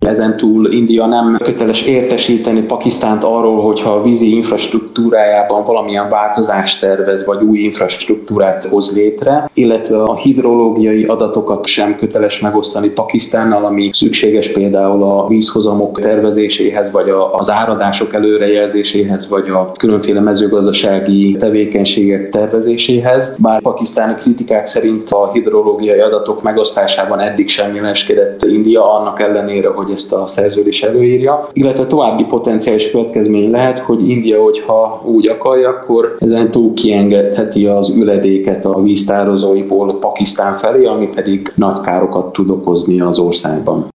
Ezen túl India nem köteles értesíteni Pakisztánt arról, hogyha a vízi infrastruktúrájában valamilyen változást tervez, vagy új infrastruktúrát hoz létre, illetve a hidrológiai adatokat sem köteles megosztani Pakisztánnal, ami szükséges például a vízhozamok tervezéséhez, vagy az áradások előrejelzéséhez, vagy a különféle mezőgazdasági tevékenységek tervezéséhez. Bár pakisztáni kritikák szerint a hidrológiai adatok megosztásában eddig sem jeleskedett India, annak ellenére, hogy ezt a szerződés előírja. Illetve további potenciális következmény lehet, hogy India, hogyha úgy akarja, akkor ezen túl kiengedheti az üledéket a víztározóiból Pakisztán felé, ami pedig nagy károkat tud okozni az országban.